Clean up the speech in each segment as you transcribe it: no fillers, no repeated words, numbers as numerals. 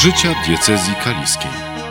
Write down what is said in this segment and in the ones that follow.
życia diecezji kaliskiej.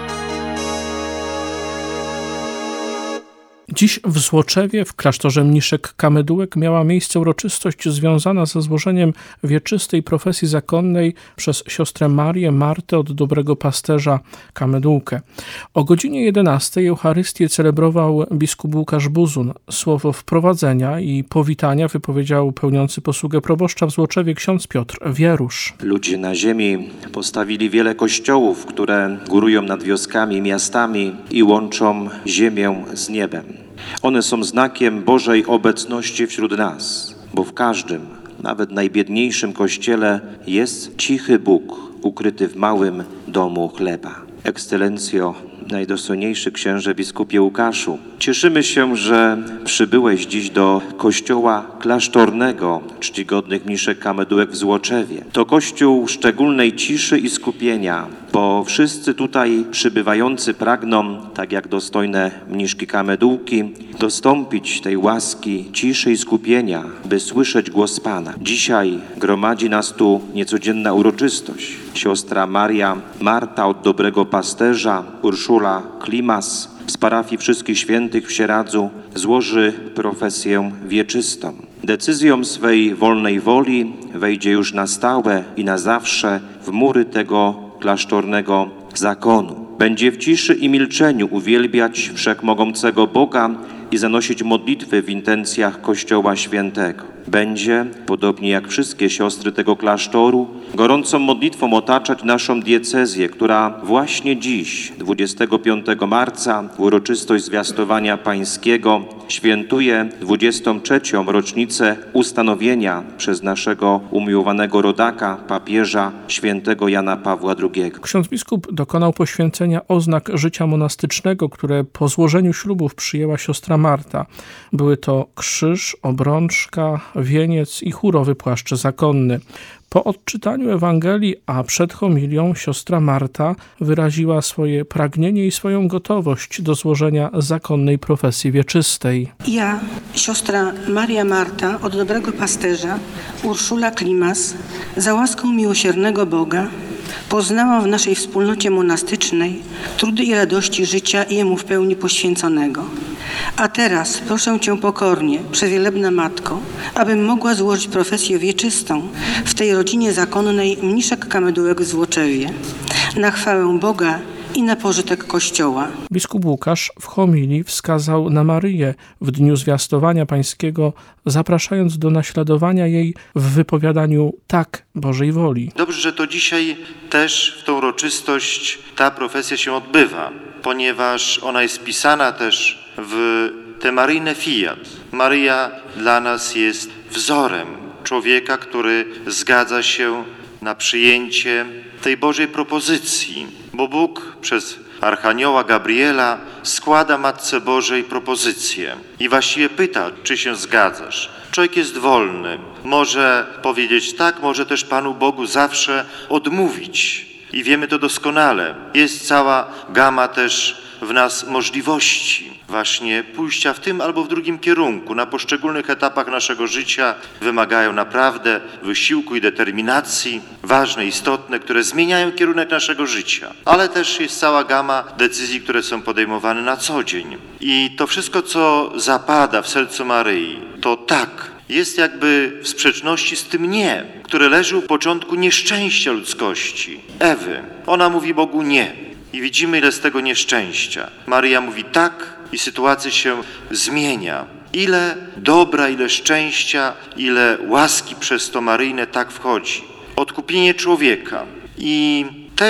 Dziś w Złoczewie, w klasztorze mniszek Kamedułek, miała miejsce uroczystość związana ze złożeniem wieczystej profesji zakonnej przez siostrę Marię Martę od Dobrego Pasterza Kamedułkę. O godzinie 11 Eucharystię celebrował biskup Łukasz Buzun. Słowo wprowadzenia i powitania wypowiedział pełniący posługę proboszcza w Złoczewie ksiądz Piotr Wierusz. Ludzie na ziemi postawili wiele kościołów, które górują nad wioskami, miastami i łączą ziemię z niebem. One są znakiem Bożej obecności wśród nas, bo w każdym, nawet najbiedniejszym kościele jest cichy Bóg ukryty w małym domu chleba. Ekscelencjo, najdostojniejszy księże biskupie Łukaszu, cieszymy się, że przybyłeś dziś do kościoła klasztornego czcigodnych mniszek Kamedułek w Złoczewie. To kościół szczególnej ciszy i skupienia, bo wszyscy tutaj przybywający pragną, tak jak dostojne mniszki Kamedułki, dostąpić tej łaski, ciszy i skupienia, by słyszeć głos Pana. Dzisiaj gromadzi nas tu niecodzienna uroczystość. Siostra Maria Marta od Dobrego Pasterza, Urszula Klimas z parafii Wszystkich Świętych w Sieradzu złoży profesję wieczystą. Decyzją swej wolnej woli wejdzie już na stałe i na zawsze w mury tego klasztornego zakonu. Będzie w ciszy i milczeniu uwielbiać wszechmogącego Boga i zanosić modlitwy w intencjach Kościoła Świętego. Będzie, podobnie jak wszystkie siostry tego klasztoru, gorącą modlitwą otaczać naszą diecezję, która właśnie dziś, 25 marca, w uroczystość zwiastowania pańskiego, świętuje 23. rocznicę ustanowienia przez naszego umiłowanego rodaka, papieża, świętego Jana Pawła II. Ksiądz biskup dokonał poświęcenia oznak życia monastycznego, które po złożeniu ślubów przyjęła siostra Marta. Były to krzyż, obrączka, wieniec i chórowy płaszcz zakonny. Po odczytaniu Ewangelii, a przed homilią, siostra Marta wyraziła swoje pragnienie i swoją gotowość do złożenia zakonnej profesji wieczystej. Ja, siostra Maria Marta od Dobrego Pasterza, Urszula Klimas, za łaską miłosiernego Boga, poznałam w naszej wspólnocie monastycznej trudy i radości życia i Jemu w pełni poświęconego. A teraz proszę Cię pokornie, przewielebna Matko, abym mogła złożyć profesję wieczystą w tej rodzinie zakonnej mniszek Kamedułek w Złoczewie, na chwałę Boga i na pożytek Kościoła. Biskup Łukasz w homilii wskazał na Maryję w dniu zwiastowania pańskiego, zapraszając do naśladowania jej w wypowiadaniu tak Bożej woli. Dobrze, że to dzisiaj też w tą uroczystość ta profesja się odbywa, ponieważ ona jest wpisana też w te maryjne fiat. Maryja dla nas jest wzorem człowieka, który zgadza się na przyjęcie tej Bożej propozycji, bo Bóg przez Archanioła Gabriela składa Matce Bożej propozycję i właściwie pyta, czy się zgadzasz. Człowiek jest wolny, może powiedzieć tak, może też Panu Bogu zawsze odmówić i wiemy to doskonale. Jest cała gama też w nas możliwości właśnie pójścia w tym albo w drugim kierunku. Na poszczególnych etapach naszego życia wymagają naprawdę wysiłku i determinacji, ważne, istotne, które zmieniają kierunek naszego życia. Ale też jest cała gama decyzji, które są podejmowane na co dzień. I to wszystko, co zapada w sercu Maryi, to tak, jest jakby w sprzeczności z tym nie, które leży u początku nieszczęścia ludzkości, Ewy. Ona mówi Bogu nie. I widzimy, ile z tego nieszczęścia. Maryja mówi tak i sytuacja się zmienia. Ile dobra, ile szczęścia, ile łaski przez to maryjne tak wchodzi. Odkupienie człowieka. I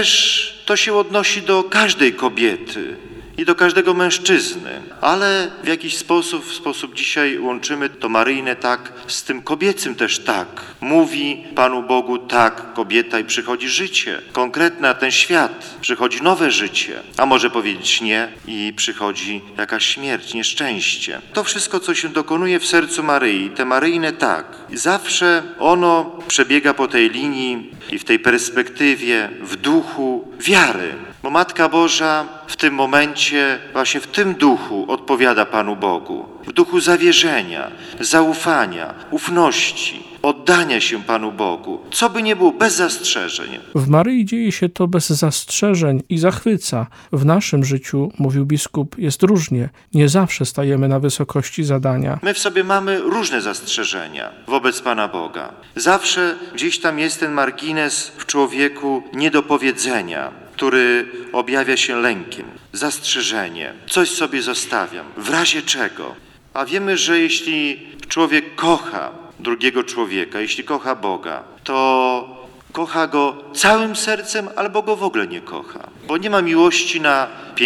też to się odnosi do każdej kobiety i do każdego mężczyzny. Ale w jakiś sposób dzisiaj łączymy to maryjne tak z tym kobiecym też tak. Mówi Panu Bogu tak kobieta i przychodzi życie. Konkretne na ten świat. Przychodzi nowe życie. A może powiedzieć nie i przychodzi jakaś śmierć, nieszczęście. To wszystko, co się dokonuje w sercu Maryi, te maryjne tak. Zawsze ono przebiega po tej linii i w tej perspektywie, w duchu wiary. Bo Matka Boża w tym momencie, właśnie w tym duchu odpowiada Panu Bogu. W duchu zawierzenia, zaufania, ufności. oddania się Panu Bogu, co by nie było, bez zastrzeżeń. W Maryi dzieje się to bez zastrzeżeń i zachwyca. W naszym życiu, mówił biskup, jest różnie. Nie zawsze stajemy na wysokości zadania. My w sobie mamy różne zastrzeżenia wobec Pana Boga. Zawsze gdzieś tam jest ten margines w człowieku niedopowiedzenia, który objawia się lękiem, zastrzeżenie. Coś sobie zostawiam, w razie czego. A wiemy, że jeśli człowiek kocha drugiego człowieka, jeśli kocha Boga, to kocha Go całym sercem albo Go w ogóle nie kocha. Bo nie ma miłości na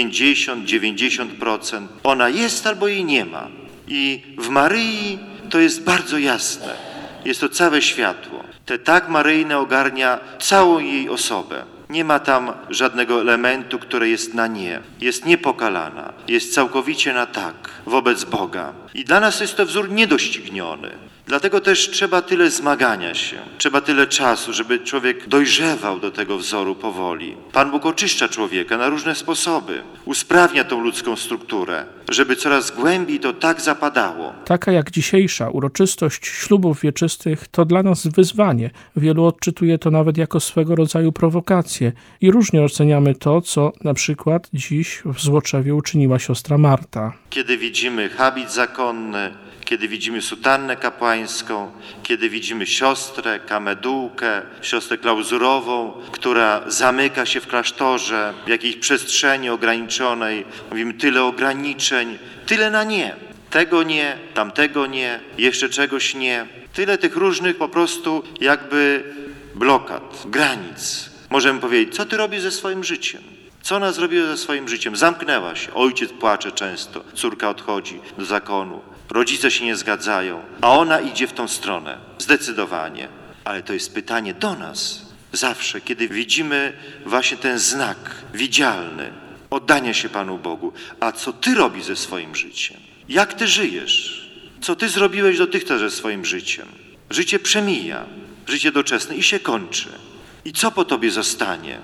50-90%. Ona jest albo jej nie ma. I w Maryi to jest bardzo jasne. Jest to całe światło. Te tak maryjne ogarnia całą jej osobę. Nie ma tam żadnego elementu, które jest na nie. Jest niepokalana. Jest całkowicie na tak wobec Boga. I dla nas jest to wzór niedościgniony. Dlatego też trzeba tyle zmagania się, trzeba tyle czasu, żeby człowiek dojrzewał do tego wzoru powoli. Pan Bóg oczyszcza człowieka na różne sposoby, usprawnia tą ludzką strukturę, żeby coraz głębiej to tak zapadało. Taka jak dzisiejsza uroczystość ślubów wieczystych to dla nas wyzwanie. Wielu odczytuje to nawet jako swego rodzaju prowokację i różnie oceniamy to, co na przykład dziś w Złoczewie uczyniła siostra Marta. Kiedy widzimy habit zakonny, kiedy widzimy sutannę kapłańską, kiedy widzimy siostrę, kamedułkę, siostrę klauzurową, która zamyka się w klasztorze, w jakiejś przestrzeni ograniczonej. Mówimy tyle ograniczeń, tyle na nie. Tego nie, tamtego nie, jeszcze czegoś nie. Tyle tych różnych po prostu jakby blokad, granic. Możemy powiedzieć, co ty robisz ze swoim życiem? Co ona zrobiła ze swoim życiem? Zamknęła się. Ojciec płacze często, córka odchodzi do zakonu. Rodzice się nie zgadzają, a ona idzie w tą stronę. Zdecydowanie. Ale to jest pytanie do nas. Zawsze, kiedy widzimy właśnie ten znak widzialny, oddania się Panu Bogu. A co ty robisz ze swoim życiem? Jak ty żyjesz? Co ty zrobiłeś dotychczas ze swoim życiem? Życie przemija, życie doczesne i się kończy. I co po tobie zostanie?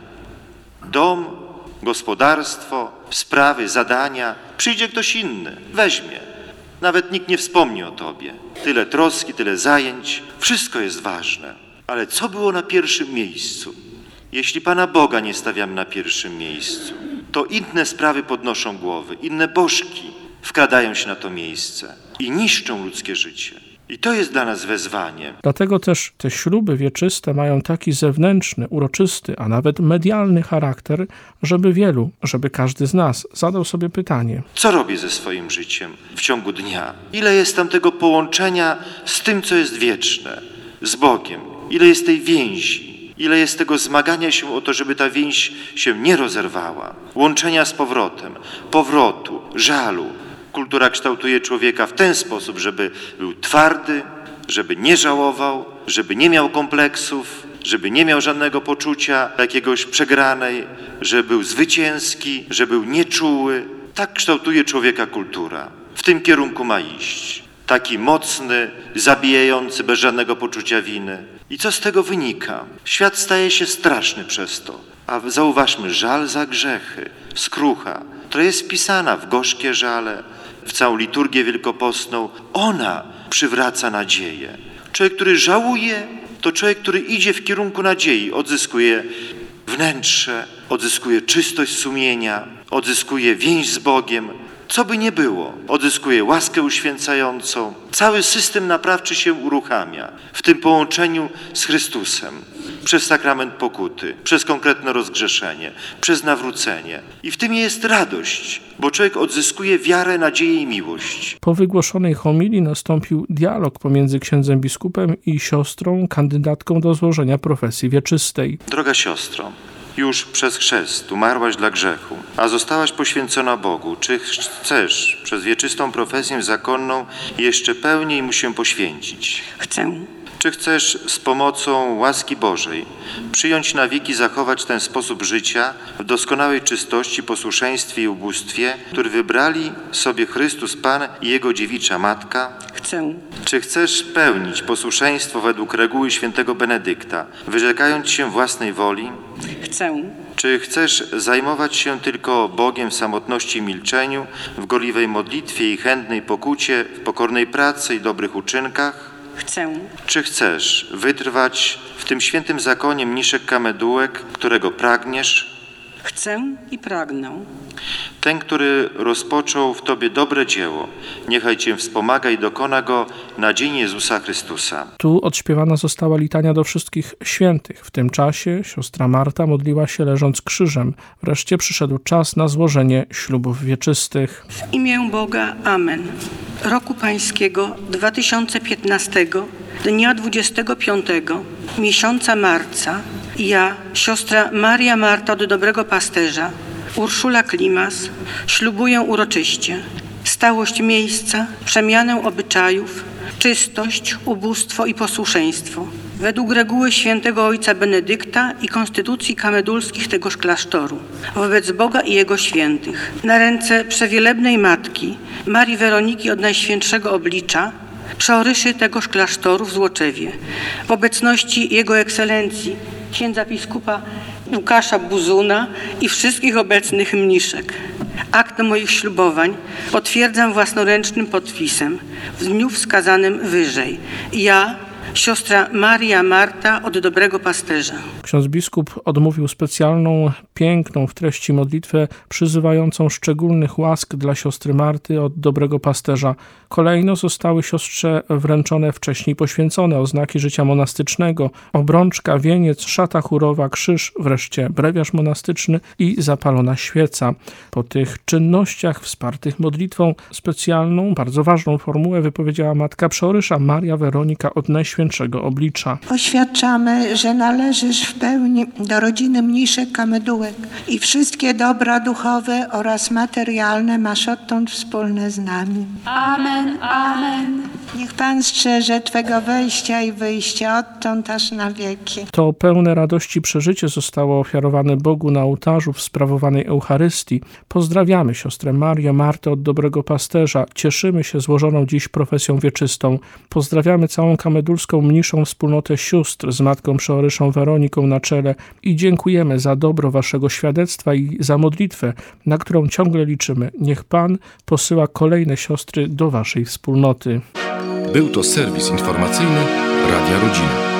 Dom, gospodarstwo, sprawy, zadania. Przyjdzie ktoś inny, weźmie. Nawet nikt nie wspomni o tobie. Tyle troski, tyle zajęć. Wszystko jest ważne. Ale co było na pierwszym miejscu? Jeśli Pana Boga nie stawiamy na pierwszym miejscu, to inne sprawy podnoszą głowy, inne bożki wkradają się na to miejsce i niszczą ludzkie życie. I to jest dla nas wezwanie. Dlatego też te śluby wieczyste mają taki zewnętrzny, uroczysty, a nawet medialny charakter, żeby każdy z nas zadał sobie pytanie. Co robię ze swoim życiem w ciągu dnia? Ile jest tam tego połączenia z tym, co jest wieczne, z Bogiem? Ile jest tej więzi? Ile jest tego zmagania się o to, żeby ta więź się nie rozerwała? Łączenia z powrotem, powrotu, żalu. Kultura kształtuje człowieka w ten sposób, żeby był twardy, żeby nie żałował, żeby nie miał kompleksów, żeby nie miał żadnego poczucia jakiegoś przegranej, żeby był zwycięski, żeby był nieczuły. Tak kształtuje człowieka kultura. W tym kierunku ma iść. Taki mocny, zabijający, bez żadnego poczucia winy. I co z tego wynika? Świat staje się straszny przez to. A zauważmy, żal za grzechy, skrucha, która jest wpisana w gorzkie żale, w całą liturgię wielkopostną, ona przywraca nadzieję. Człowiek, który żałuje, to człowiek, który idzie w kierunku nadziei, odzyskuje wnętrze, odzyskuje czystość sumienia, odzyskuje więź z Bogiem. Co by nie było, odzyskuje łaskę uświęcającą. Cały system naprawczy się uruchamia w tym połączeniu z Chrystusem. Przez sakrament pokuty, przez konkretne rozgrzeszenie, przez nawrócenie. I w tym jest radość, bo człowiek odzyskuje wiarę, nadzieję i miłość. Po wygłoszonej homilii nastąpił dialog pomiędzy księdzem biskupem i siostrą, kandydatką do złożenia profesji wieczystej. Droga siostro, już przez chrzest umarłaś dla grzechu, a zostałaś poświęcona Bogu. Czy chcesz przez wieczystą profesję zakonną jeszcze pełniej mu się poświęcić? Chcę. Czy chcesz z pomocą łaski Bożej przyjąć na wieki zachować ten sposób życia w doskonałej czystości, posłuszeństwie i ubóstwie, który wybrali sobie Chrystus Pan i Jego dziewicza Matka? Chcę. Czy chcesz pełnić posłuszeństwo według reguły świętego Benedykta, wyrzekając się własnej woli? Chcę. Czy chcesz zajmować się tylko Bogiem w samotności i milczeniu, w gorliwej modlitwie i chętnej pokucie, w pokornej pracy i dobrych uczynkach? Chcę. Czy chcesz wytrwać w tym świętym zakonie mniszek Kamedułek, którego pragniesz? Chcę i pragnę. Ten, który rozpoczął w Tobie dobre dzieło, niechaj Cię wspomaga i dokona go na dzień Jezusa Chrystusa. Tu odśpiewana została litania do wszystkich świętych. W tym czasie siostra Marta modliła się leżąc krzyżem. Wreszcie przyszedł czas na złożenie ślubów wieczystych. W imię Boga. Amen. Roku Pańskiego 2015, dnia 25 miesiąca marca, ja, siostra Maria Marta od Dobrego Pasterza, Urszula Klimas, ślubuję uroczyście stałość miejsca, przemianę obyczajów, czystość, ubóstwo i posłuszeństwo, według reguły świętego ojca Benedykta i konstytucji kamedulskich tegoż klasztoru, wobec Boga i Jego świętych, na ręce Przewielebnej Matki, Marii Weroniki od Najświętszego Oblicza, przeoryszy tegoż klasztoru w Złoczewie, w obecności Jego Ekscelencji, księdza biskupa Łukasza Buzuna i wszystkich obecnych mniszek. Akt moich ślubowań potwierdzam własnoręcznym podpisem w dniu wskazanym wyżej. Ja, siostra Maria Marta od Dobrego Pasterza. Ksiądz biskup odmówił specjalną, piękną w treści modlitwę przyzywającą szczególnych łask dla siostry Marty od Dobrego Pasterza. Kolejno zostały siostrze wręczone wcześniej poświęcone oznaki życia monastycznego, obrączka, wieniec, szata chórowa, krzyż, wreszcie brewiarz monastyczny i zapalona świeca. Po tych czynnościach wspartych modlitwą specjalną, bardzo ważną formułę wypowiedziała matka przeorysza Maria Weronika od Najświętszego Oblicza. Oświadczamy, że należysz w pełni do rodziny mniszek Kamedułek i wszystkie dobra duchowe oraz materialne masz odtąd wspólne z nami. Amen, amen. Niech Pan strzeże Twego wejścia i wyjścia odtąd aż na wieki. To pełne radości przeżycie zostało ofiarowane Bogu na ołtarzu w sprawowanej Eucharystii. Pozdrawiamy siostrę Marię Martę od Dobrego Pasterza. Cieszymy się złożoną dziś profesją wieczystą. Pozdrawiamy całą kamedulską mniszą wspólnotę sióstr z matką przeoryszą Weroniką na czele i dziękujemy za dobro waszego świadectwa i za modlitwę, na którą ciągle liczymy. Niech Pan posyła kolejne siostry do waszej wspólnoty. Był to serwis informacyjny Radia Rodzina.